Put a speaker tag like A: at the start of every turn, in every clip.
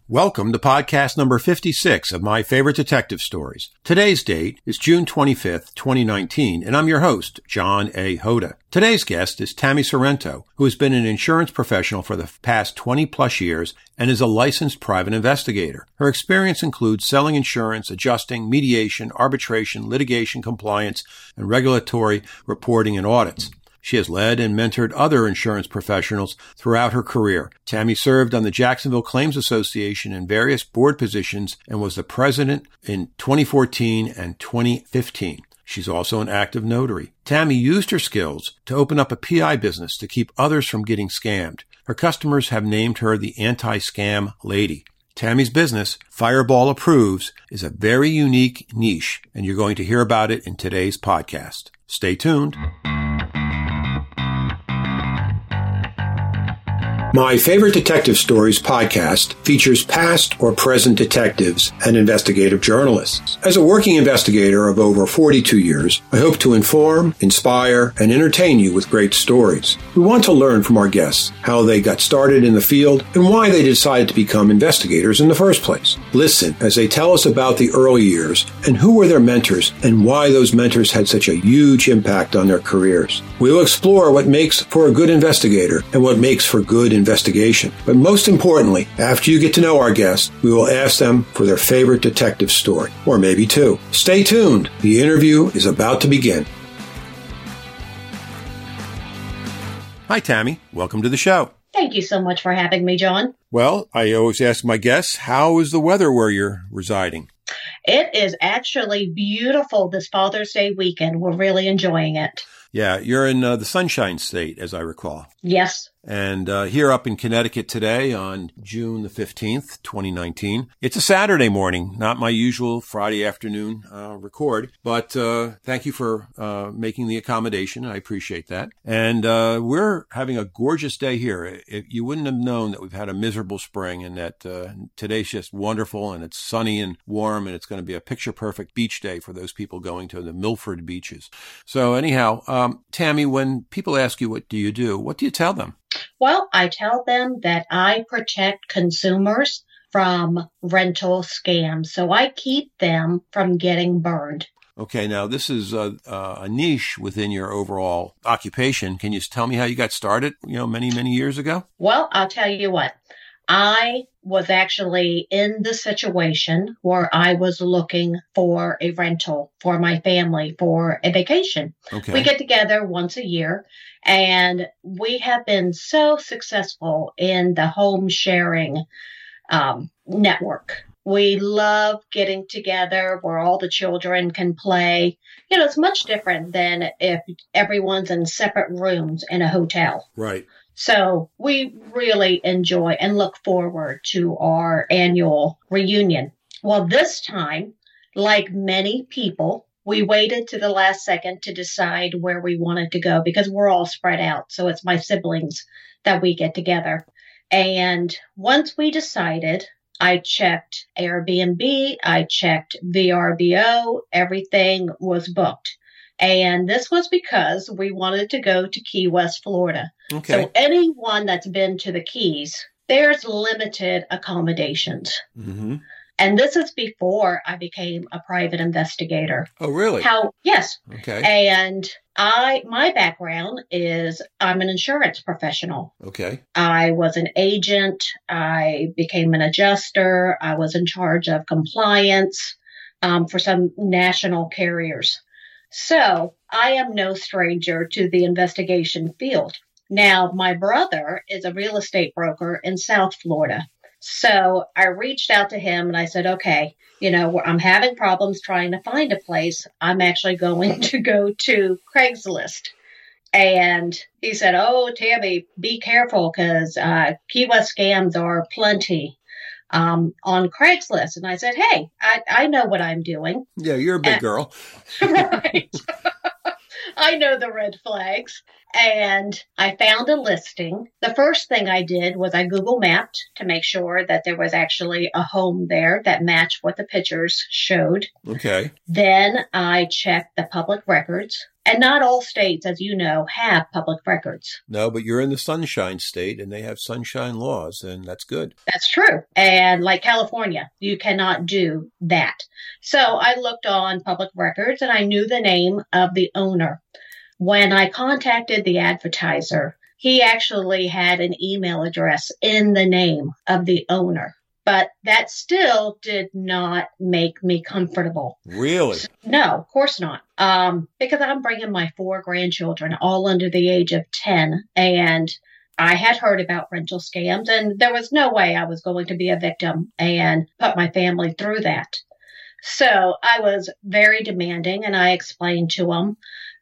A: Welcome to podcast number 56 of My Favorite Detective Stories. Today's date is June 25th, 2019, and I'm your host, John A. Hoda. Today's guest is Tammy Sorrento, who has been an insurance professional for the past 20-plus years and is a licensed private investigator. Her experience includes selling insurance, adjusting, mediation, arbitration, litigation compliance, and regulatory reporting and audits. She has led and mentored other insurance professionals throughout her career. Tammy served on the Jacksonville Claims Association in various board positions and was the president in 2014 and 2015. She's also an active notary. Tammy used her skills to open up a PI business to keep others from getting scammed. Her customers have named her the anti-scam lady. Tammy's business, Fireball Approves, is a very unique niche, and you're going to hear about it in today's podcast. Stay tuned. My Favorite Detective Stories podcast features past or present detectives and investigative journalists. As a working investigator of over 42 years, I hope to inform, inspire, and entertain you with great stories. We want to learn from our guests how they got started in the field and why they decided to become investigators in the first place. Listen as they tell us about the early years and who were their mentors and why those mentors had such a huge impact on their careers. We will explore what makes for a good investigator and what makes for good investigation. But most importantly, after you get to know our guests, we will ask them for their favorite detective story, or maybe two. Stay tuned. The interview is about to begin. Hi, Tammy. Welcome to the show.
B: Thank you so much for having me, John.
A: Well, I always ask my guests, how is the weather where you're residing?
B: It is actually beautiful this Father's Day weekend. We're really enjoying it.
A: Yeah, you're in the Sunshine State, as I recall.
B: Yes.
A: And here up in Connecticut today on June the 15th, 2019. It's a Saturday morning, not my usual Friday afternoon record, but thank you for making the accommodation. I appreciate that. And we're having a gorgeous day here. You wouldn't have known that we've had a miserable spring and that today's just wonderful and it's sunny and warm and it's going to be a picture-perfect beach day for those people going to the Milford beaches. So anyhow, Tammy, when people ask you what do you do tell them?
B: Well, I tell them that I protect consumers from rental scams, so I keep them from getting burned.
A: Okay, now this is a niche within your overall occupation. Can you tell me how you got started, many, many years ago?
B: Well, I'll tell you what. I was actually in the situation where I was looking for a rental for my family for a vacation.
A: Okay.
B: We get together once a year, and we have been so successful in the home sharing network. We love getting together where all the children can play. It's much different than if everyone's in separate rooms in a hotel.
A: Right.
B: So we really enjoy and look forward to our annual reunion. Well, this time, like many people, we waited to the last second to decide where we wanted to go because we're all spread out. So it's my siblings that we get together. And once we decided, I checked Airbnb, I checked VRBO, everything was booked. And this was because we wanted to go to Key West, Florida.
A: Okay.
B: So anyone that's been to the Keys, there's limited accommodations.
A: Mm-hmm.
B: And this is before I became a private investigator.
A: Oh, really?
B: Yes.
A: Okay.
B: And my background is I'm an insurance professional.
A: Okay.
B: I was an agent. I became an adjuster. I was in charge of compliance for some national carriers. So I am no stranger to the investigation field. Now, my brother is a real estate broker in South Florida. So I reached out to him and I said, okay, I'm having problems trying to find a place. I'm actually going to go to Craigslist. And he said, oh, Tammy, be careful because Key West scams are plenty on Craigslist. And I said, hey, I know what I'm doing.
A: Yeah, you're a big girl.
B: Right. I know the red flags. And I found a listing. The first thing I did was I Google mapped to make sure that there was actually a home there that matched what the pictures showed.
A: Okay.
B: Then I checked the public records. And not all states, as you know, have public records.
A: No, but you're in the Sunshine State and they have sunshine laws, and that's good.
B: That's true. And like California, you cannot do that. So I looked on public records and I knew the name of the owner. When I contacted the advertiser, he actually had an email address in the name of the owner. But that still did not make me comfortable.
A: Really?
B: No, of course not. Because I'm bringing my 4 grandchildren, all under the age of 10, and I had heard about rental scams, and there was no way I was going to be a victim and put my family through that. So I was very demanding, and I explained to them,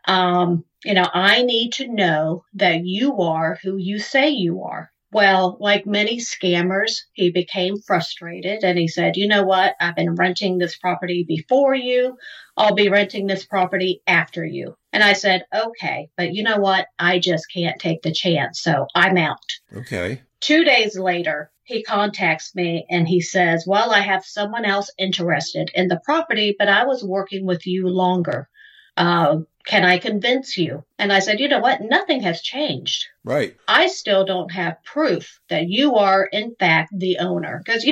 B: I need to know that you are who you say you are. Well, like many scammers, he became frustrated and he said, you know what? I've been renting this property before you. I'll be renting this property after you. And I said, okay, but you know what? I just can't take the chance. So I'm out.
A: Okay.
B: 2 days later, he contacts me and he says, well, I have someone else interested in the property, but I was working with you longer. Can I convince you? And I said, you know what? Nothing has changed.
A: Right.
B: I still don't have proof that you are, in fact, the owner. Because,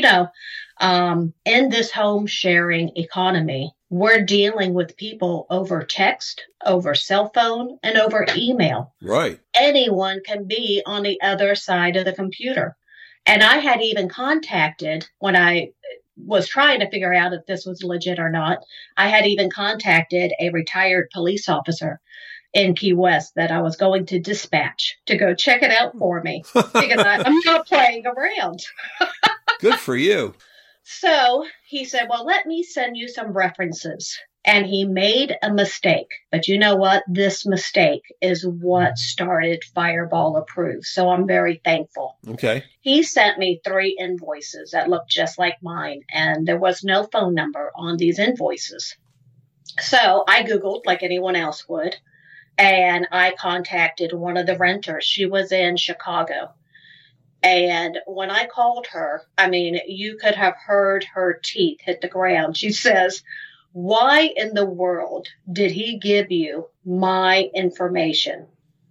B: in this home sharing economy, we're dealing with people over text, over cell phone, and over email.
A: Right.
B: Anyone can be on the other side of the computer. And I had even contacted, when I was trying to figure out if this was legit or not, I had even contacted a retired police officer in Key West that I was going to dispatch to go check it out for me because I'm not playing around.
A: Good for you.
B: So he said, well, let me send you some references. And he made a mistake. But you know what? This mistake is what started Fireball Approved. So I'm very thankful.
A: Okay.
B: He sent me 3 invoices that looked just like mine. And there was no phone number on these invoices. So I Googled like anyone else would. And I contacted one of the renters. She was in Chicago. And when I called her, you could have heard her teeth hit the ground. She says, why in the world did he give you my information?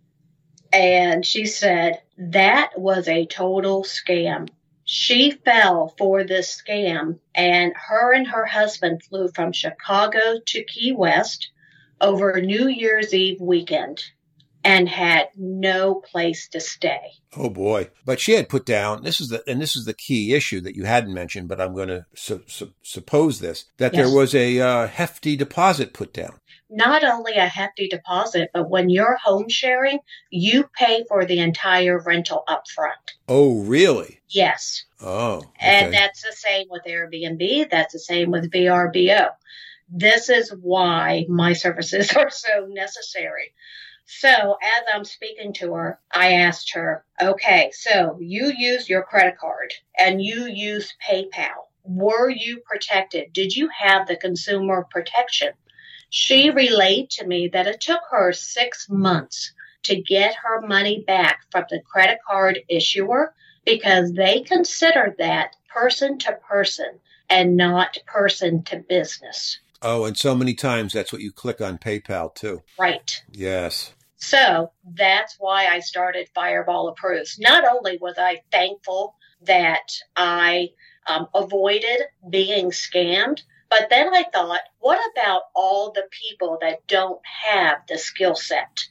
B: And she said, that was a total scam. She fell for this scam, and her husband flew from Chicago to Key West over New Year's Eve weekend and had no place to stay.
A: Oh boy. But she had put down, this is the key issue that you hadn't mentioned, but I'm going to suppose this, that
B: Yes.
A: There was a hefty deposit put down.
B: Not only a hefty deposit, but when you're home sharing, you pay for the entire rental up front.
A: Oh, really?
B: Yes.
A: Oh, okay.
B: And that's the same with Airbnb. That's the same with VRBO. This is why my services are so necessary. So as I'm speaking to her, I asked her, okay, so you used your credit card and you used PayPal. Were you protected? Did you have the consumer protection? She relayed to me that it took her 6 months to get her money back from the credit card issuer because they consider that person to person and not person to business.
A: Oh, and so many times that's what you click on PayPal too.
B: Right.
A: Yes.
B: So that's why I started Fireball Approves. Not only was I thankful that I avoided being scammed, but then I thought, what about all the people that don't have the skill set,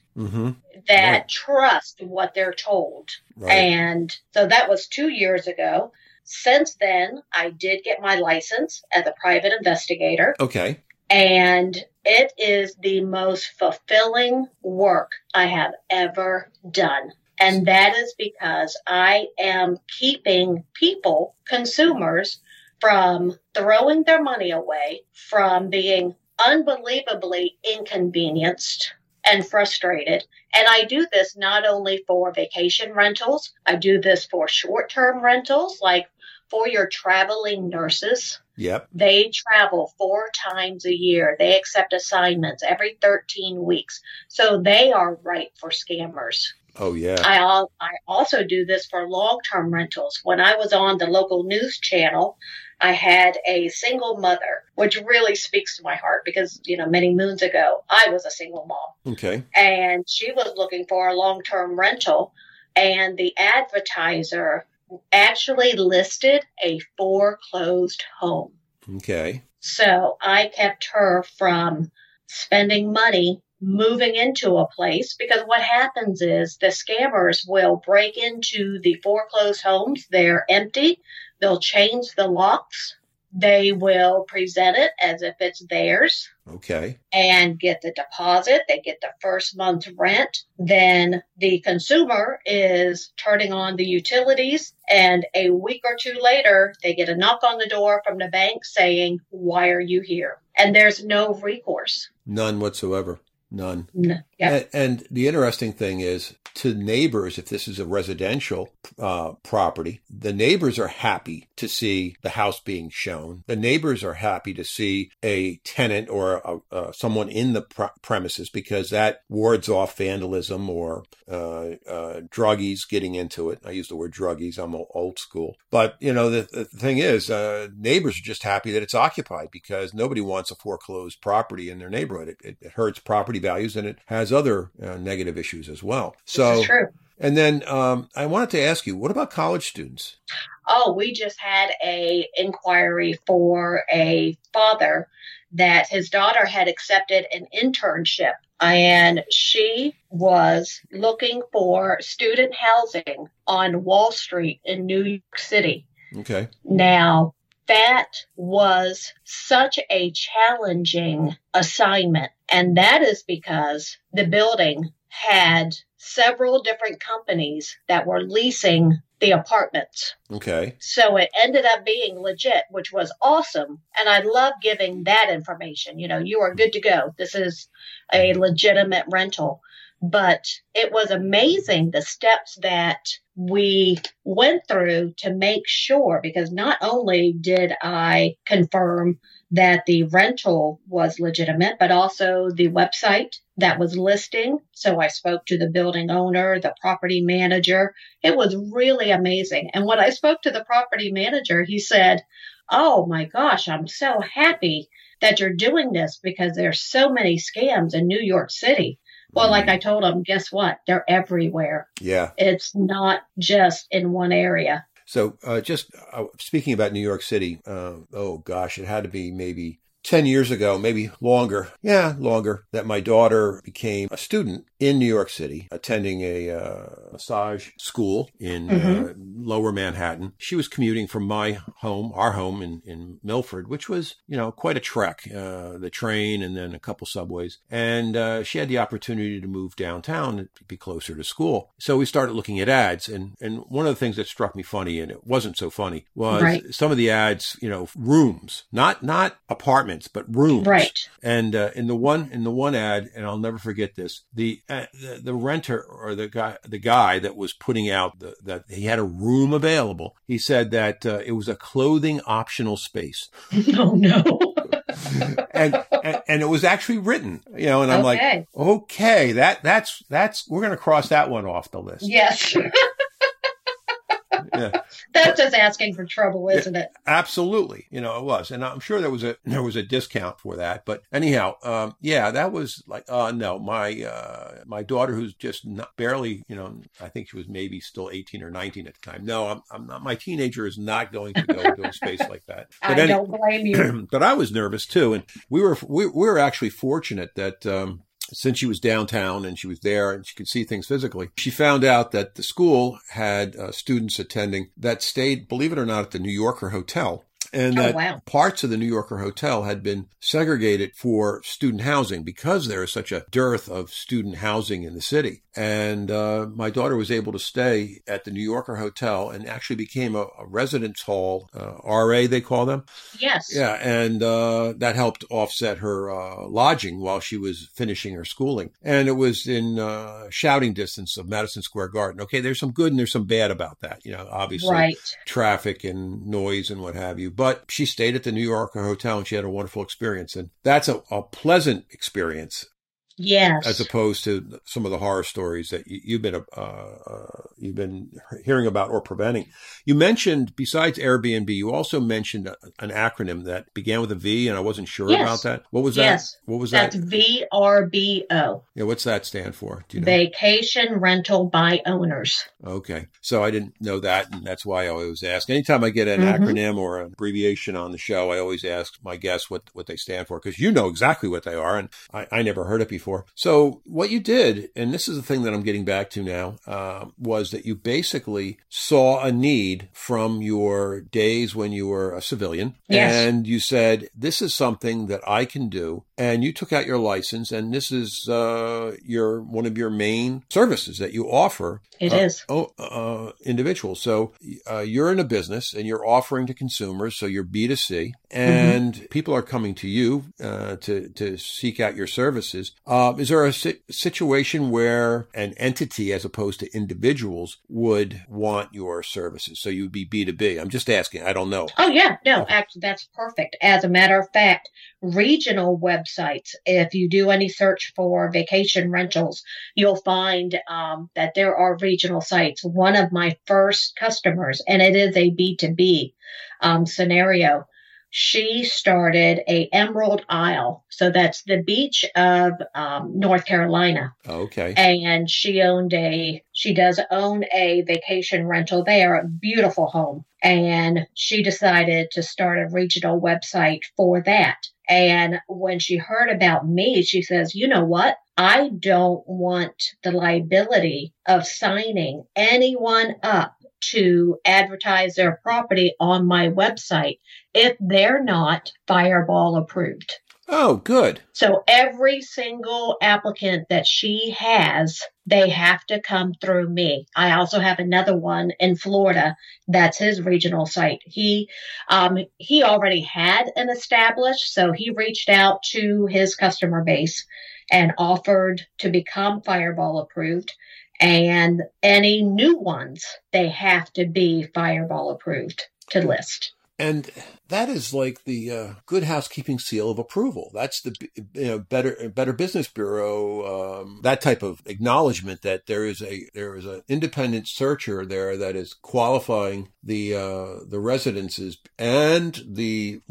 B: that trust what they're told? Right. And so that was 2 years ago. Since then, I did get my license as a private investigator.
A: Okay.
B: And it is the most fulfilling work I have ever done. And that is because I am keeping people, consumers, from throwing their money away, from being unbelievably inconvenienced and frustrated. And I do this not only for vacation rentals, I do this for short-term rentals, like for your traveling nurses.
A: Yep.
B: They travel 4 times a year. They accept assignments every 13 weeks. So they are ripe for scammers.
A: Oh, yeah.
B: I also do this for long-term rentals. When I was on the local news channel I had a single mother, which really speaks to my heart because, many moons ago, I was a single mom.
A: Okay.
B: And she was looking for a long-term rental, and the advertiser actually listed a foreclosed home.
A: Okay.
B: So I kept her from spending money moving into a place, because what happens is the scammers will break into the foreclosed homes. They're empty. They'll change the locks. They will present it as if it's theirs.
A: Okay.
B: And get the deposit. They get the first month's rent. Then the consumer is turning on the utilities, and a week or two later, they get a knock on the door from the bank saying, "Why are you here?" And there's no recourse.
A: None whatsoever. None.
B: Yep.
A: And the interesting thing is, to neighbors, if this is a residential property, the neighbors are happy to see the house being shown. The neighbors are happy to see a tenant or someone in the premises, because that wards off vandalism or druggies getting into it. I use the word druggies. I'm old school. But, the thing is, neighbors are just happy that it's occupied, because nobody wants a foreclosed property in their neighborhood. It hurts property values, and it has other negative issues as well. So,
B: this is true.
A: And then I wanted to ask you, what about college students?
B: Oh, we just had a inquiry for a father that his daughter had accepted an internship, and she was looking for student housing on Wall Street in New York City.
A: Okay.
B: Now, that was such a challenging assignment, and that is because the building had several different companies that were leasing the apartments.
A: Okay.
B: So it ended up being legit, which was awesome. And I love giving that information. You are good to go. This is a legitimate rental. But it was amazing the steps that we went through to make sure, because not only did I confirm that the rental was legitimate, but also the website that was listing. So I spoke to the building owner, the property manager. It was really amazing. And when I spoke to the property manager, he said, "Oh my gosh, I'm so happy that you're doing this, because there's so many scams in New York City." Well, like I told him, guess what? They're everywhere.
A: Yeah.
B: It's not just in one area.
A: So just speaking about New York City, it had to be maybe 10 years ago, maybe longer. Yeah, longer, that my daughter became a student in New York City, attending a massage school in lower Manhattan. She was commuting from our home in Milford, which was, quite a trek, the train and then a couple subways. And she had the opportunity to move downtown and be closer to school. So we started looking at ads. And one of the things that struck me funny, and it wasn't so funny, was some of the ads, rooms, not apartments, but rooms.
B: Right.
A: And in the one ad, and I'll never forget this, the renter, or the guy that was putting out that he had a room available, he said that it was a clothing optional space.
B: Oh no.
A: and it was actually written, and I'm like, okay, that's we're going to cross that one off the list.
B: Yes.
A: Yeah.
B: That's just asking for trouble, isn't it?
A: Absolutely. It was. And I'm sure there was a discount for that. But anyhow, that was like, no, my daughter, who's just barely, I think she was maybe still 18 or 19 at the time. No, I'm not. My teenager is not going to go to a space like that. But
B: I don't blame you.
A: But I was nervous too. And we were actually fortunate that, since she was downtown and she was there and she could see things physically, she found out that the school had students attending that stayed, believe it or not, at the New Yorker Hotel. And that parts of the New Yorker Hotel had been segregated for student housing because there is such a dearth of student housing in the city. And my daughter was able to stay at the New Yorker Hotel and actually became a residence hall, RA, they call them.
B: Yes.
A: Yeah, and that helped offset her lodging while she was finishing her schooling. And it was in shouting distance of Madison Square Garden. Okay, there's some good and there's some bad about that, obviously. Traffic and noise and what have you. But she stayed at the New Yorker Hotel and she had a wonderful experience. And that's a pleasant experience.
B: Yes.
A: as opposed to some of the horror stories that you've been hearing about or preventing. You mentioned, besides Airbnb, you also mentioned an acronym that began with a V, and I wasn't sure about that. What was that?
B: Yes.
A: What was
B: That's
A: that?
B: VRBO.
A: Yeah, what's that stand for? Do you know?
B: Vacation Rental by Owners.
A: Okay. So I didn't know that, and that's why I always ask. Anytime I get an acronym or an abbreviation on the show, I always ask my guests what they stand for, because you know exactly what they are, and I never heard it before. So what you did, and this is the thing that I'm getting back to now, was that you basically saw a need from your days when you were a civilian, and you said, this is something that I can do, and you took out your license, and this is one of your main services that you offer.
B: It is.
A: Individuals. So you're in a business and you're offering to consumers, so you're B2C, and people are coming to you to seek out your services. Is there a situation where an entity, as opposed to individuals, would want your services? So you would be B2B. I'm just asking. I don't know.
B: Oh, yeah. No, actually, that's perfect. As a matter of fact, regional websites, if you do any search for vacation rentals, you'll find that there are regional sites. One of my first customers, and it is a B2B scenario, she started a Emerald Isle. So that's the beach of North Carolina.
A: Okay.
B: And she does own a vacation rental there, a beautiful home. And she decided to start a regional website for that. And when she heard about me, she says, you know what? I don't want the liability of signing anyone up to advertise their property on my website if they're not Fireball approved.
A: Oh, good.
B: So every single applicant that she has, they have to come through me. I also have another one in Florida. That's his regional site. He already had an established, so he reached out to his customer base and offered to become Fireball approved. And any new ones, they have to be Fireball approved to list.
A: And that is like the Good Housekeeping seal of approval. That's the Better Business Bureau, that type of acknowledgement that there is an independent searcher there that is qualifying the residences and the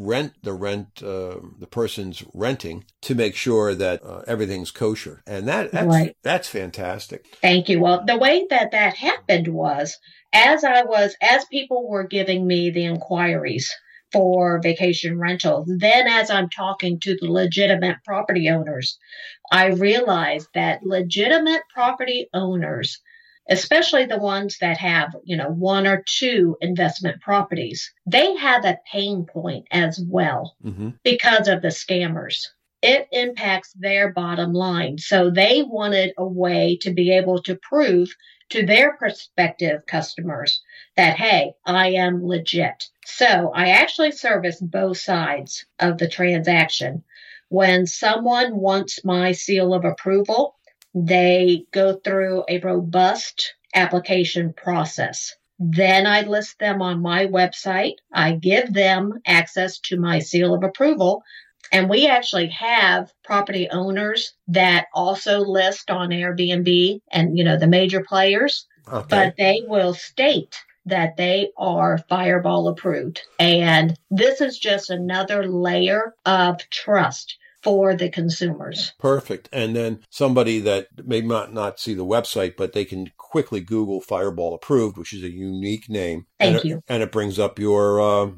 A: person's renting to make sure that everything's kosher. And that's fantastic.
B: Thank you. Well, the way that happened was, as people were giving me the inquiries for vacation rentals, then as I'm talking to the legitimate property owners, I realized that legitimate property owners, especially the ones that have, one or two investment properties, they have a pain point as well because of the scammers. It impacts their bottom line. So they wanted a way to be able to prove to their prospective customers that, hey, I am legit. So I actually service both sides of the transaction. When someone wants my seal of approval, they go through a robust application process. Then I list them on my website. I give them access to my seal of approval. And we actually have property owners that also list on Airbnb and, the major players, but they will state that they are Fireball approved. And this is just another layer of trust for the consumers.
A: Perfect. And then somebody that may not see the website, but they can quickly Google Fireball approved, which is a unique name.
B: Thank you.
A: And it brings up your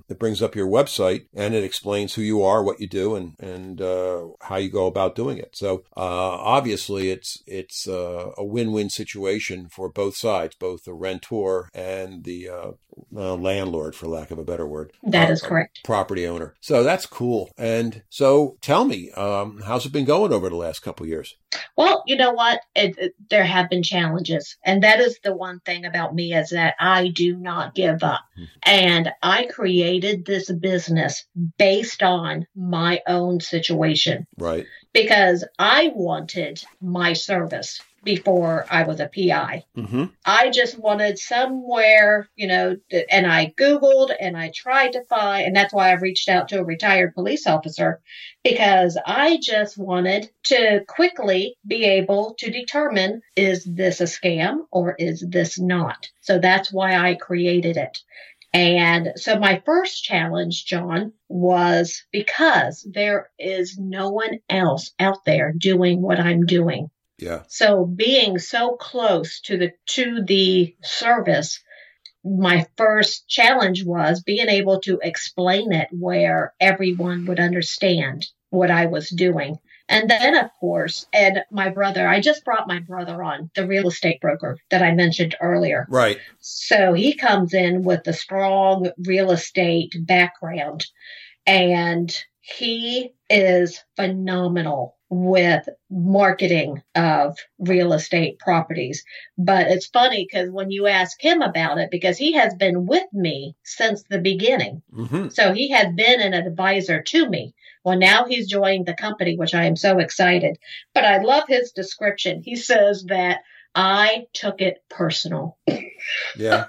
A: website, and it explains who you are, what you do, and how you go about doing it. So obviously, it's a win-win situation for both sides, both the rentor and the landlord, for lack of a better word.
B: That is correct.
A: Property owner. So that's cool. And so tell me, how's it been going over the last couple of years?
B: Well, you know what? There have been challenges. And that is the one thing about me, is that I do not give up. And I created this business based on my own situation.
A: Right.
B: Because I wanted my service before I was a PI.
A: Mm-hmm.
B: I just wanted somewhere, and I Googled and I tried to find, and that's why I reached out to a retired police officer, because I just wanted to quickly be able to determine, is this a scam or is this not? So that's why I created it. And so my first challenge, John, was because there is no one else out there doing what I'm doing.
A: Yeah.
B: So being so close to the service, my first challenge was being able to explain it where everyone would understand what I was doing. And then, of course, and my brother, I just brought my brother on, the real estate broker that I mentioned earlier.
A: Right.
B: So he comes in with a strong real estate background, and he is phenomenal with marketing of real estate properties. But it's funny because when you ask him about it, because he has been with me since the beginning.
A: Mm-hmm.
B: So he had been an advisor to me. Well, now he's joined the company, which I am so excited. But I love his description. He says that I took it personal.
A: Yeah.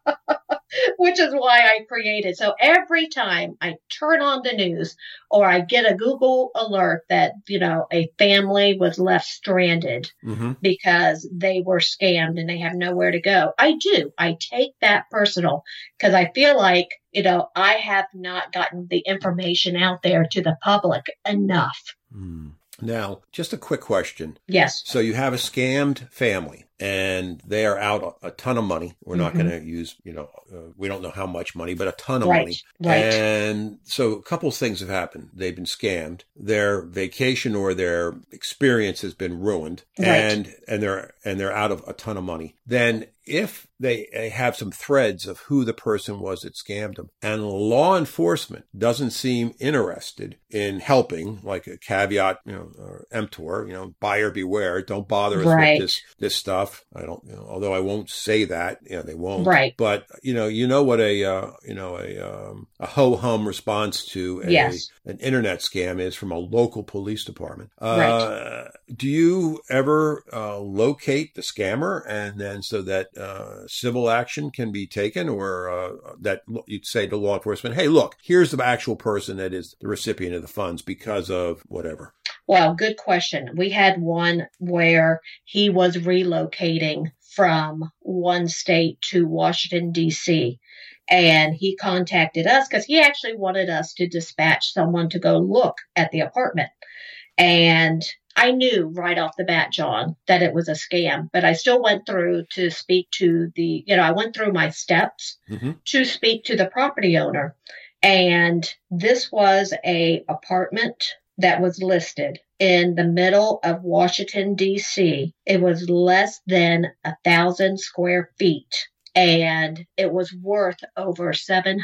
B: Which is why I created. So every time I turn on the news or I get a Google alert that, a family was left stranded
A: mm-hmm.
B: because they were scammed and they have nowhere to go, I take that personal, because I feel like, I have not gotten the information out there to the public enough.
A: Now, just a quick question.
B: Yes.
A: So you have a scammed family and they are out a ton of money. We're not going to use, we don't know how much money, but a ton of money.
B: Right.
A: And so a couple of things have happened. They've been scammed. Their vacation or their experience has been ruined,
B: right.
A: and they're out of a ton of money. Then if they have some threads of who the person was that scammed them, and law enforcement doesn't seem interested in helping, like a caveat, or emptor, buyer beware, don't bother us with this stuff. I don't, although I won't say that, they won't.
B: Right.
A: But what a ho hum response to an internet scam is from a local police department.
B: Right.
A: Do you ever locate the scammer, and then so that civil action can be taken, or that you'd say to law enforcement, hey, look, here's the actual person that is the recipient of the funds because of whatever?
B: Well, good question. We had one where he was relocating from one state to Washington, D.C., and he contacted us because he actually wanted us to dispatch someone to go look at the apartment. And I knew right off the bat, John, that it was a scam, but I still went through to speak to I went through my steps to speak to the property owner. And this was a apartment that was listed in the middle of Washington, D.C. It was less than 1,000 square feet, and it was worth over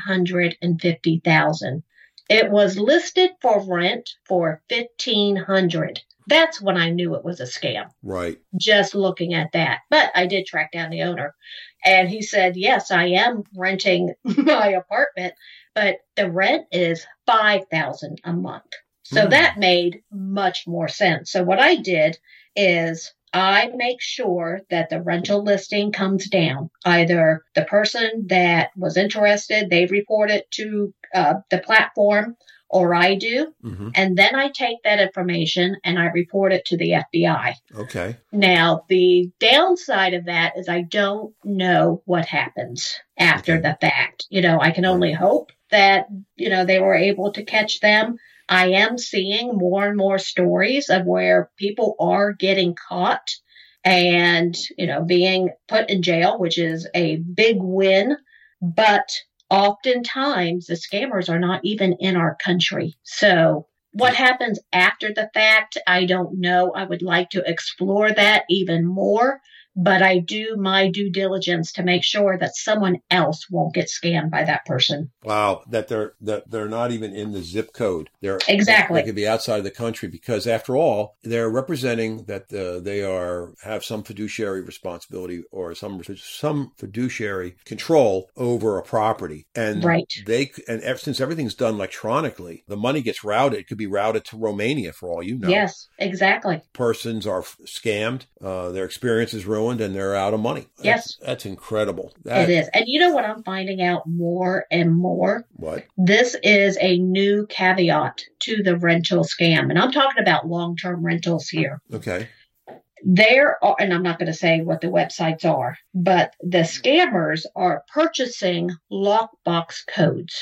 B: $750,000. It was listed for rent for $1,500. That's when I knew it was a scam.
A: Right.
B: Just looking at that. But I did track down the owner, and he said, yes, I am renting my apartment, but the rent is $5,000 a month. So that made much more sense. So what I did is I make sure that the rental listing comes down. Either the person that was interested, they report it to the platform, or I do. And then I take that information and I report it to the FBI.
A: Okay.
B: Now, the downside of that is I don't know what happens after the fact. I can only hope that, they were able to catch them. I am seeing more and more stories of where people are getting caught and, being put in jail, which is a big win. But oftentimes the scammers are not even in our country. So what happens after the fact, I don't know. I would like to explore that even more but I do my due diligence to make sure that someone else won't get scammed by that person.
A: Wow, that they're not even in the zip code.
B: Exactly.
A: They could be outside of the country because, after all, they're representing that they have some fiduciary responsibility or some fiduciary control over a property, and
B: right.
A: Since everything's done electronically, the money gets routed. It could be routed to Romania for all you know.
B: Yes, exactly.
A: Persons are scammed, their experience is ruined, and they're out of money. That's incredible.
B: It is. And you know what I'm finding out more and more?
A: What?
B: This is a new caveat to the rental scam. And I'm talking about long-term rentals here.
A: Okay.
B: There are, and I'm not going to say what the websites are, but the scammers are purchasing lockbox codes.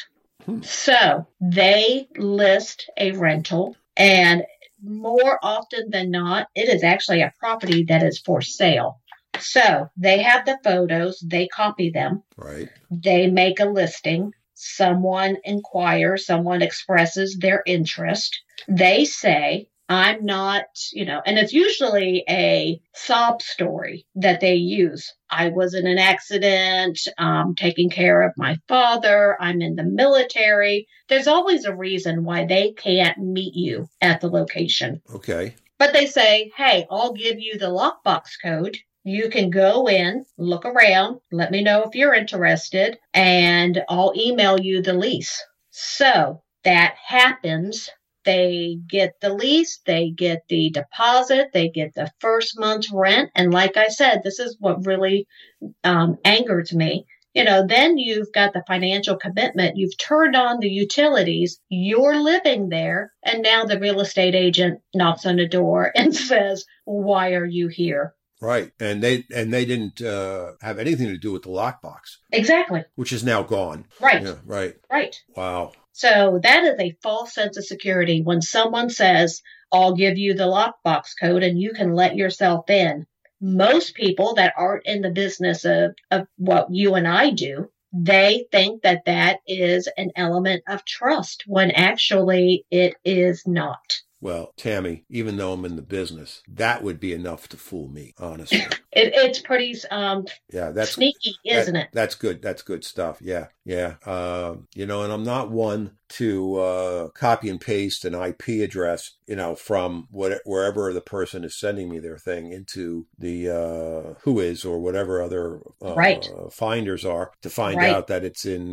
B: So they list a rental, and more often than not, it is actually a property that is for sale. So they have the photos, they copy them,
A: right?
B: They make a listing. Someone inquires, someone expresses their interest. They say, I'm not, and it's usually a sob story that they use. I was in an accident, taking care of my father. I'm in the military. There's always a reason why they can't meet you at the location.
A: Okay.
B: But they say, hey, I'll give you the lockbox code. You can go in, look around, let me know if you're interested, and I'll email you the lease. So that happens. They get the lease, they get the deposit, they get the first month's rent. And like I said, this is what really angers me. Then you've got the financial commitment. You've turned on the utilities. You're living there. And now the real estate agent knocks on the door and says, why are you here?
A: Right. And they didn't have anything to do with the lockbox.
B: Exactly.
A: Which is now gone.
B: Right.
A: Yeah, right.
B: Right.
A: Wow.
B: So that is a false sense of security when someone says, I'll give you the lockbox code and you can let yourself in. Most people that aren't in the business of what you and I do, they think that that is an element of trust when actually it is not.
A: Well, Tammy, even though I'm in the business, that would be enough to fool me, honestly.
B: It's pretty
A: that's
B: sneaky, isn't it?
A: That's good. That's good stuff. Yeah. Yeah. And I'm not one to copy and paste an IP address, from wherever the person is sending me their thing into the Whois or whatever other finders are to find out that it's in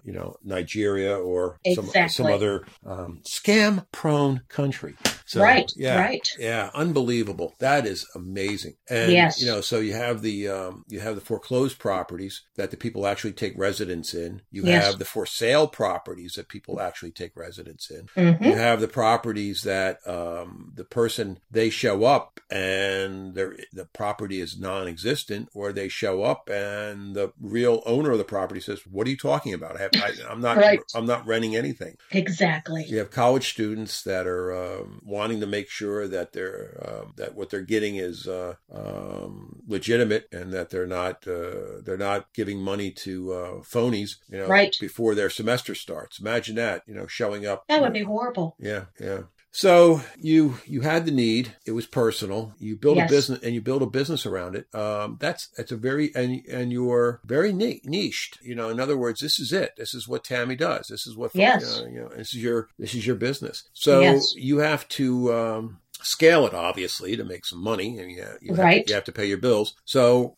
A: Nigeria or some other scam-prone country. So, yeah, unbelievable. That is amazing. And
B: yes.
A: So you have the foreclosed properties that the people actually take residence in. You have the for sale properties that people actually take residence in.
B: Mm-hmm.
A: You have the properties that the person, they show up and the property is non-existent, or they show up and the real owner of the property says, "What are you talking about? I'm not I'm not renting anything."
B: Exactly.
A: You have college students that are wanting to make sure that that what they're getting is legitimate, and that they're not giving money to phonies, before their semester starts. Imagine that, showing up.
B: That would be horrible.
A: Yeah, yeah. So you had the need. It was personal. You built a business, and you built a business around it. That's a very and you're very niched. In other words, this is it. This is what Tammy does. This is what this is your business. So you have to scale it, obviously, to make some money, and you have to pay your bills. So,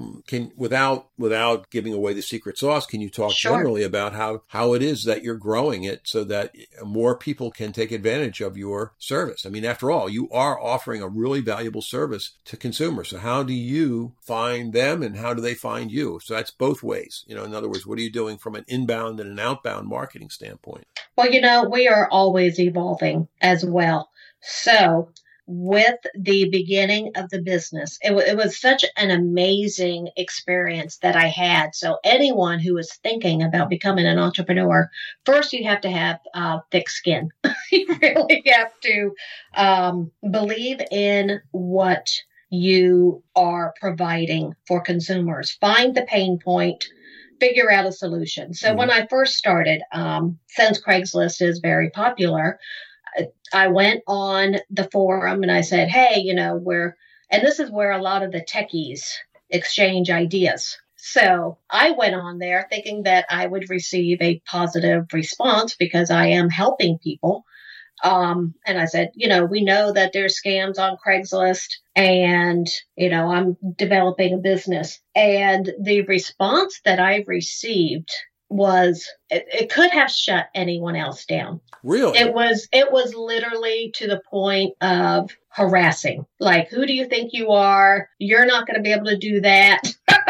A: without giving away the secret sauce, can you talk generally about how it is that you're growing it so that more people can take advantage of your service? I mean, after all, you are offering a really valuable service to consumers. So how do you find them, and how do they find you? So that's both ways. In other words, what are you doing from an inbound and an outbound marketing standpoint?
B: Well, we are always evolving as well. So with the beginning of the business, it was such an amazing experience that I had. So anyone who is thinking about becoming an entrepreneur, first you have to have thick skin. You really have to believe in what you are providing for consumers. Find the pain point. Figure out a solution. So when I first started, since Craigslist is very popular, I went on the forum and I said, hey, we're And this is where a lot of the techies exchange ideas. So I went on there thinking that I would receive a positive response because I am helping people. And I said, we know that there's scams on Craigslist and, I'm developing a business. And the response that I received was, it could have shut anyone else down.
A: Really?
B: It was literally to the point of harassing. Like, who do you think you are? You're not going to be able to do that.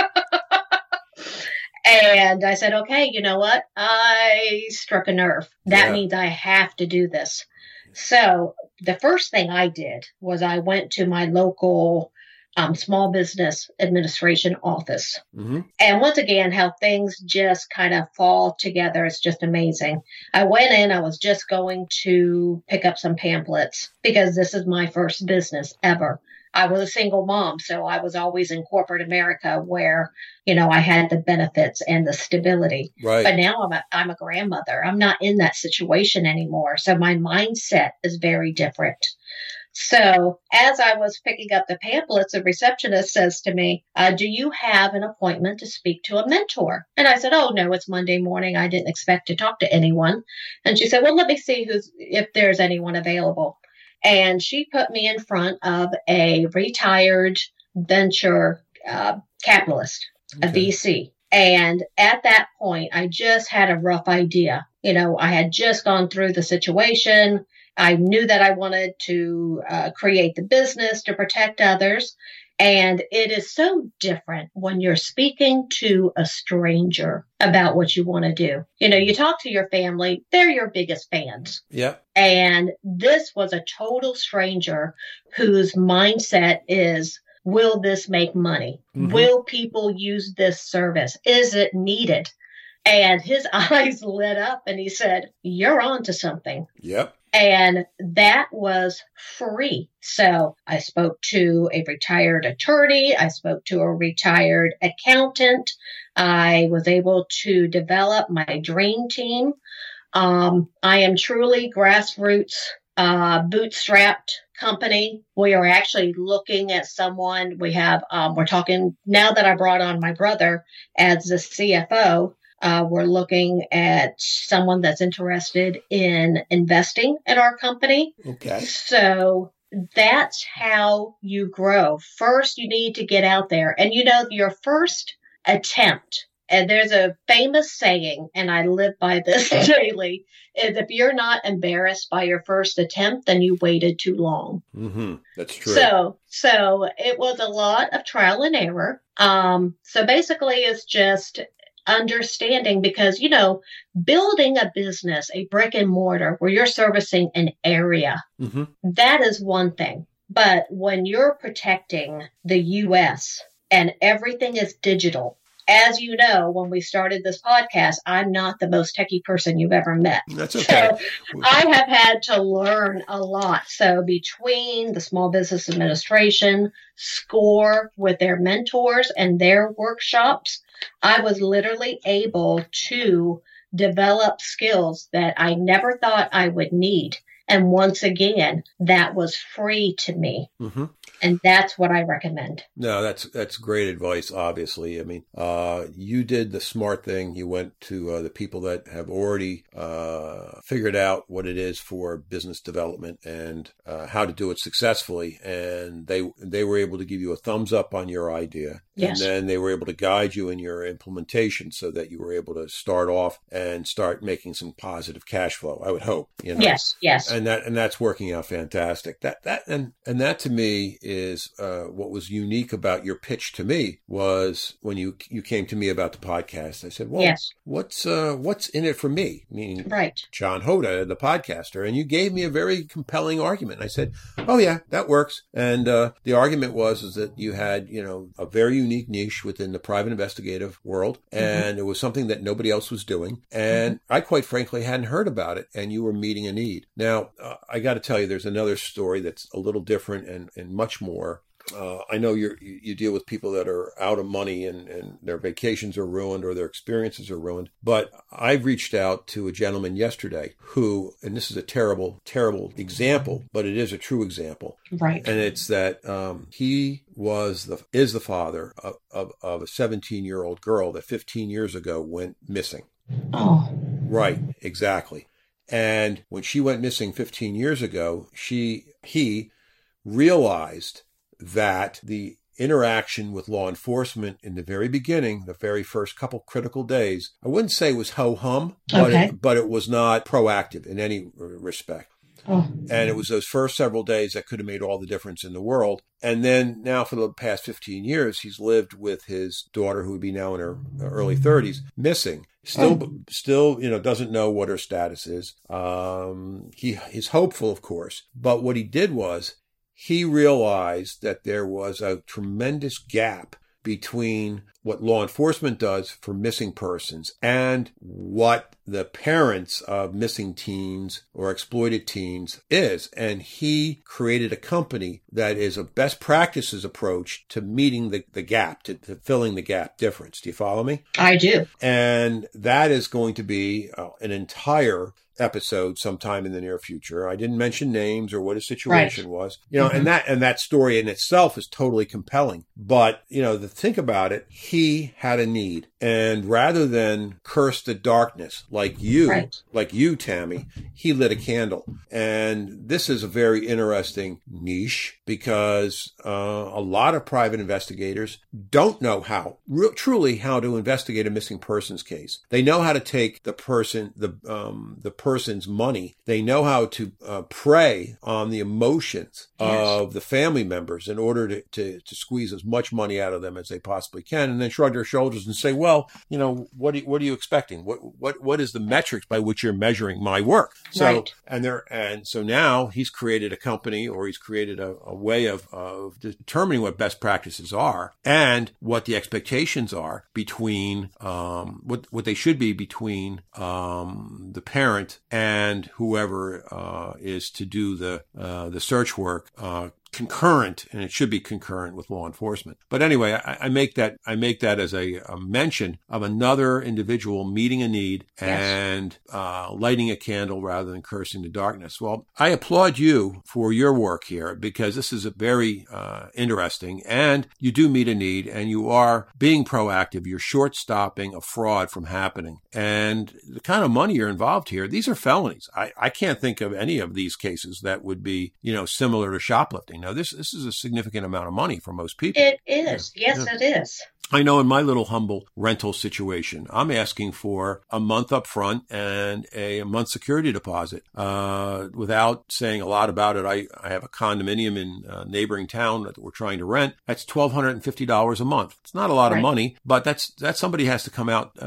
B: And I said, okay, you know what? I struck a nerve. That means I have to do this. So the first thing I did was I went to my local Small Business Administration office. Mm-hmm. And once again, how things just kind of fall together. It's just amazing. I went in, I was just going to pick up some pamphlets because this is my first business ever. I was a single mom, so I was always in corporate America where, I had the benefits and the stability.
A: Right.
B: But now I'm a grandmother. I'm not in that situation anymore. So my mindset is very different. So as I was picking up the pamphlets, the receptionist says to me, do you have an appointment to speak to a mentor? And I said, oh, no, it's Monday morning. I didn't expect to talk to anyone. And she said, well, let me see if there's anyone available. And she put me in front of a retired venture capitalist, a VC. And at that point, I just had a rough idea. I had just gone through the situation. I knew that I wanted to create the business to protect others. And it is so different when you're speaking to a stranger about what you want to do. You talk to your family, they're your biggest fans.
A: Yeah.
B: And this was a total stranger whose mindset is, will this make money? Mm-hmm. Will people use this service? Is it needed? And his eyes lit up and he said, you're on to something.
A: Yep.
B: And that was free. So I spoke to a retired attorney. I spoke to a retired accountant. I was able to develop my dream team. I am truly grassroots, bootstrapped company. We are actually looking at someone. We're talking now that I brought on my brother as the CFO. We're looking at someone that's interested in investing in our company.
A: Okay.
B: So that's how you grow. First, you need to get out there. And your first attempt, and there's a famous saying, and I live by this daily, is if you're not embarrassed by your first attempt, then you waited too long.
A: Mm-hmm. That's true.
B: So it was a lot of trial and error. So basically it's just understanding because, building a business, a brick and mortar where you're servicing an area, mm-hmm. that is one thing. But when you're protecting the U.S. and everything is digital, as you know, when we started this podcast, I'm not the most techie person you've ever met.
A: That's okay.
B: So I have had to learn a lot. So between the Small Business Administration, SCORE with their mentors and their workshops, I was literally able to develop skills that I never thought I would need. And once again, that was free to me. Mm-hmm. And that's what I recommend.
A: No, that's great advice, obviously. I mean, you did the smart thing. You went to the people that have already figured out what it is for business development and how to do it successfully. And they were able to give you a thumbs up on your idea.
B: Yes.
A: And then they were able to guide you in your implementation so that you were able to start off and start making some positive cash flow, I would hope.
B: Yes.
A: And that's working out fantastic. That to me is what was unique about your pitch to me was when you came to me about the podcast. I said, well,
B: yes.
A: what's in it for me? Meaning
B: right.
A: John Hoda, the podcaster. And you gave me a very compelling argument. I said, oh yeah, that works. And the argument was that you had, a very unique niche within the private investigative world. And mm-hmm. it was something that nobody else was doing. And mm-hmm. I quite frankly hadn't heard about it. And you were meeting a need. Now, I got to tell you, there's another story that's a little different and much more I know you deal with people that are out of money and their vacations are ruined or their experiences are ruined. But I've reached out to a gentleman yesterday who, and this is a terrible, terrible example, but it is a true example.
B: Right.
A: And it's that he is the father of a 17-year-old girl that 15 years ago went missing.
B: Oh.
A: Right, exactly. And when she went missing 15 years ago, he realized that the interaction with law enforcement in the very beginning, the very first couple critical days, I wouldn't say it was ho-hum, but it was not proactive in any respect.
B: Oh.
A: And it was those first several days that could have made all the difference in the world. And then now for the past 15 years, he's lived with his daughter, who would be now in her early 30s, missing. Still, doesn't know what her status is. He's hopeful, of course. But what he did was he realized that there was a tremendous gap between what law enforcement does for missing persons and what the parents of missing teens or exploited teens is. And he created a company that is a best practices approach to meeting the gap, to filling the gap difference. Do you follow me?
B: I do.
A: And that is going to be an entire episode sometime in the near future. I didn't mention names or what his situation was, and that story in itself is totally compelling. But, to think about it, he had a need. And rather than curse the darkness like you, Tammy, he lit a candle. And this is a very interesting niche because a lot of private investigators don't know truly how to investigate a missing persons case. They know how to take the person's money. They know how to prey on the emotions of the family members in order to squeeze as much money out of them as they possibly can, and then shrug their shoulders and say, well, what are you expecting? What is the metrics by which you're measuring my work? So, so now he's created a company, or he's created a way of determining what best practices are and what the expectations are between, what they should be between, the parent and whoever, is to do the search work, concurrent, and it should be concurrent with law enforcement. But anyway, I make that as a mention of another individual meeting a need and lighting a candle rather than cursing the darkness. Well, I applaud you for your work here because this is a very interesting, and you do meet a need, and you are being proactive. You're short-stopping a fraud from happening. And the kind of money you're involved here, these are felonies. I can't think of any of these cases that would be, similar to shoplifting. Now, this is a significant amount of money for most people.
B: It is. Yeah. Yes, it is.
A: I know in my little humble rental situation, I'm asking for a month up front and a month security deposit. Without saying a lot about it, I have a condominium in a neighboring town that we're trying to rent. That's $1,250 a month. It's not a lot of money, but that's somebody has to come out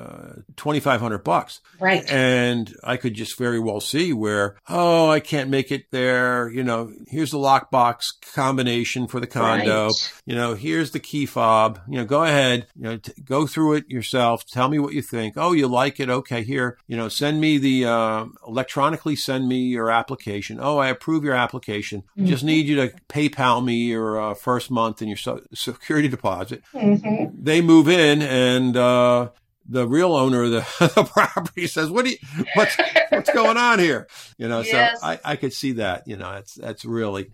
A: $2,500.
B: Right.
A: And I could just very well see where, I can't make it there. Here's the lockbox combination for the condo. Right. Here's the key fob. Go ahead, go through it yourself. Tell me what you think. Oh, you like it? Okay, here, send me electronically send me your application. Oh, I approve your application. Mm-hmm. Just need you to PayPal me your first month and your security deposit. Mm-hmm. They move in and, the real owner of the property says, what's going on here? Yes. So I could see that, that's really,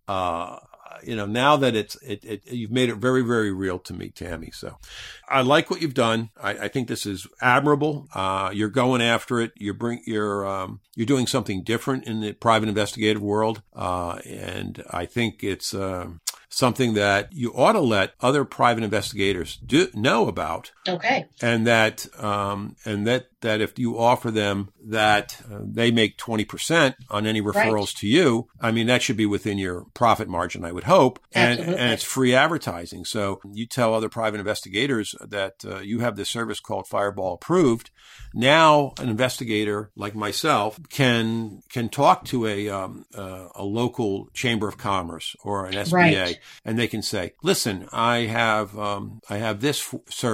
A: now that you've made it very, very real to me, Tammy. So I like what you've done. I think this is admirable. You're going after it. You're doing something different in the private investigative world. And I think it's, something that you ought to let other private investigators know about.
B: Okay.
A: And that if you offer them that they make 20% on any referrals to you, I mean, that should be within your profit margin, I would hope. And it's free advertising. So you tell other private investigators that you have this service called Fireball Approved. Now an investigator like myself can talk to a local chamber of commerce or an SBA, and they can say, listen, I have this service.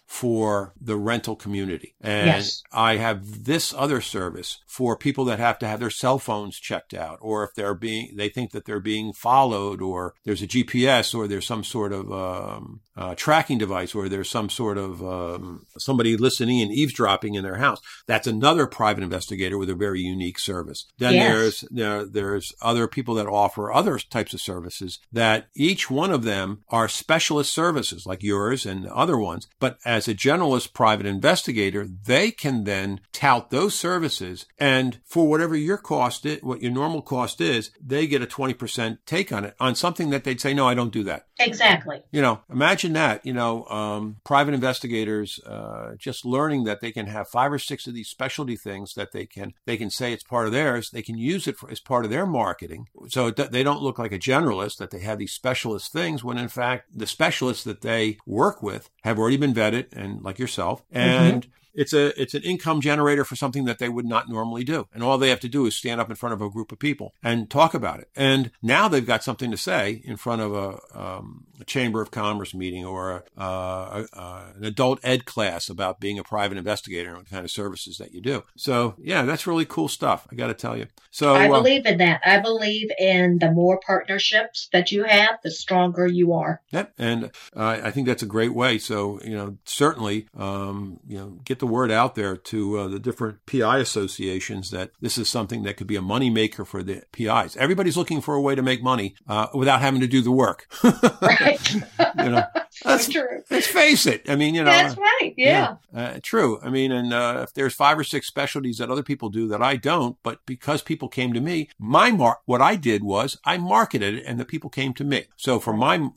A: for the rental community. And
B: Yes.
A: I have this other service for people that have to have their cell phones checked out, or if they think that they're being followed, or there's a GPS, or there's some sort of tracking device, or there's some sort of somebody listening and eavesdropping in their house. That's another private investigator with a very unique service. Then there's other people that offer other types of services that each one of them are specialist services like yours and other ones. But as a generalist private investigator, they can then tout those services, and for whatever your cost is, what your normal cost is, they get a 20% take on it, on something that they'd say, no, I don't do that.
B: Exactly.
A: Imagine that, private investigators just learning that they can have 5 or 6 of these specialty things that they can say it's part of theirs. They can use it as part of their marketing. So they don't look like a generalist, that they have these specialist things, when in fact the specialists that they work with have already been vetted, and like yourself, and it's an income generator for something that they would not normally do. And all they have to do is stand up in front of a group of people and talk about it. And now they've got something to say in front of a Chamber of Commerce meeting, or an adult ed class about being a private investigator and what kind of services that you do. So, yeah, that's really cool stuff, I got to tell you. So
B: I believe in that. I believe in the more partnerships that you have, the stronger you are.
A: Yep. And I think that's a great way. So, certainly, get the word out there to the different PI associations that this is something that could be a money maker for the PIs. Everybody's looking for a way to make money without having to do the work.
B: Right.
A: That's
B: true.
A: Let's face it. I mean,
B: that's right. Yeah.
A: True. I mean, and if there's 5 or 6 specialties that other people do that I don't, but because people came to me, what I did was I marketed it, and the people came to me. So for my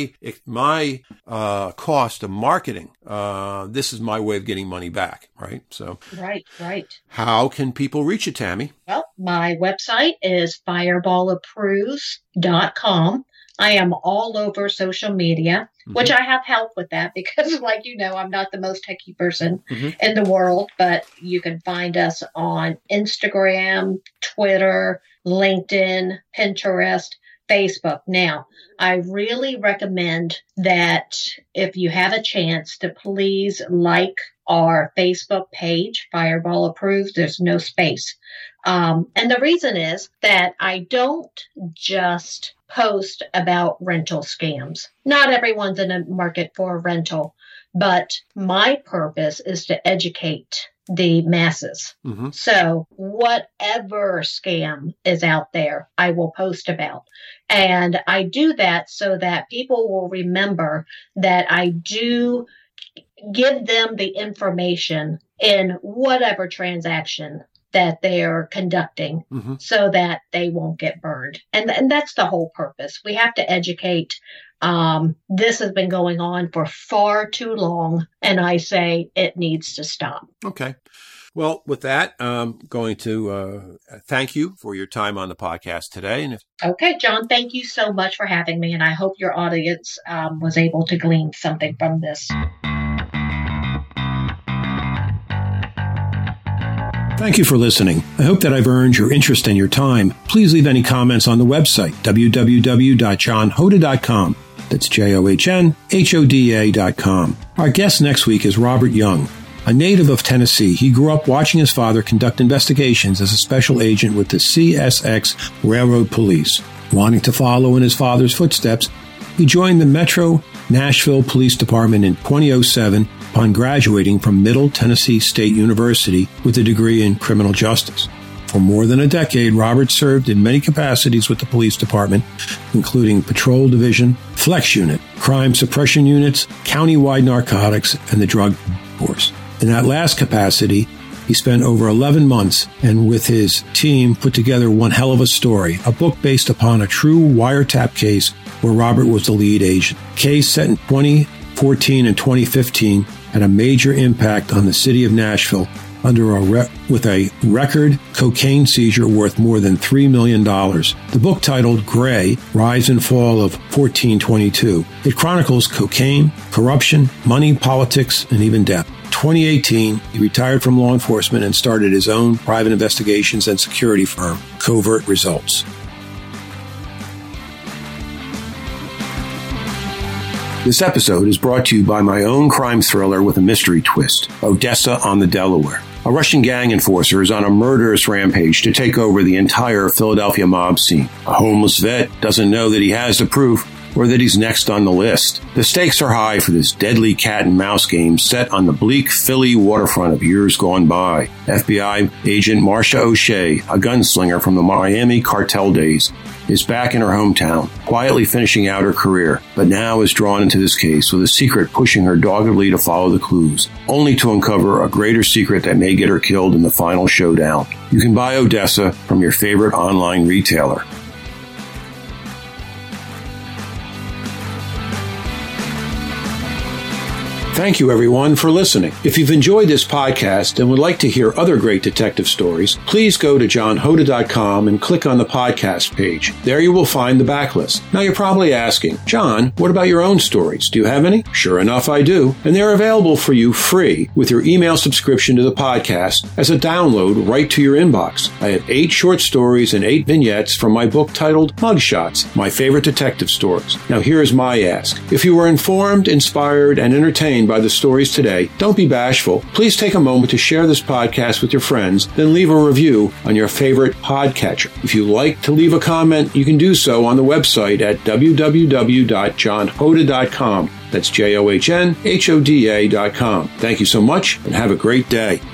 A: cost of marketing, this is my way of getting money back. Right. So. Right. How can people reach you, Tammy?
B: Well, my website is fireballapproves.com. I am all over social media, which I have help with that because, I'm not the most techie person in the world, but you can find us on Instagram, Twitter, LinkedIn, Pinterest, Facebook. Now, I really recommend that if you have a chance to please like our Facebook page, Fireball Approves. There's no space. And the reason is that I don't just post about rental scams. Not everyone's in the market for a rental, but my purpose is to educate the masses. So whatever scam is out there, I will post about. And I do that so that people will remember that I do give them the information in whatever transaction that they're conducting so that they won't get burned. And that's the whole purpose. We have to educate. This has been going on for far too long, and I say it needs to stop.
A: Okay. Well, with that, I'm going to thank you for your time on the podcast today.
B: Okay, John, thank you so much for having me, and I hope your audience was able to glean something from this.
A: Thank you for listening. I hope that I've earned your interest and your time. Please leave any comments on the website, www.johnhoda.com. That's JOHNHODA.com. Our guest next week is Robert Young. A native of Tennessee, he grew up watching his father conduct investigations as a special agent with the CSX Railroad Police. Wanting to follow in his father's footsteps, he joined the Metro Nashville Police Department in 2007 upon graduating from Middle Tennessee State University with a degree in criminal justice. For more than a decade, Robert served in many capacities with the police department, including Patrol Division, Flex Unit, Crime Suppression Units, Countywide Narcotics, and the Drug Force. In that last capacity, he spent over 11 months and with his team put together one hell of a story, a book based upon a true wiretap case where Robert was the lead agent. Case set in 2014 and 2015 had a major impact on the city of Nashville with a record cocaine seizure worth more than $3 million. The book, titled Gray, Rise and Fall of 1422, it chronicles cocaine, corruption, money, politics, and even death. 2018, he retired from law enforcement and started his own private investigations and security firm, Covert Results. This episode is brought to you by my own crime thriller with a mystery twist, Odessa on the Delaware. A Russian gang enforcer is on a murderous rampage to take over the entire Philadelphia mob scene. A homeless vet doesn't know that he has the proof or that he's next on the list. The stakes are high for this deadly cat and mouse game set on the bleak Philly waterfront of years gone by. FBI agent Marcia O'Shea, a gunslinger from the Miami cartel days, is back in her hometown, quietly finishing out her career, but now is drawn into this case with a secret pushing her doggedly to follow the clues, only to uncover a greater secret that may get her killed in the final showdown. You can buy Odessa from your favorite online retailer. Thank you, everyone, for listening. If you've enjoyed this podcast and would like to hear other great detective stories, please go to johnhoda.com and click on the podcast page. There you will find the backlist. Now, you're probably asking, John, what about your own stories? Do you have any? Sure enough, I do. And they're available for you free with your email subscription to the podcast as a download right to your inbox. I have 8 short stories and 8 vignettes from my book titled Mugshots, My Favorite Detective Stories. Now, here is my ask. If you were informed, inspired, and entertained by the stories today, don't be bashful. Please take a moment to share this podcast with your friends, then leave a review on your favorite podcatcher. If you like to leave a comment, you can do so on the website at www.johnhoda.com. That's JOHNHODA.com. Thank you so much and have a great day.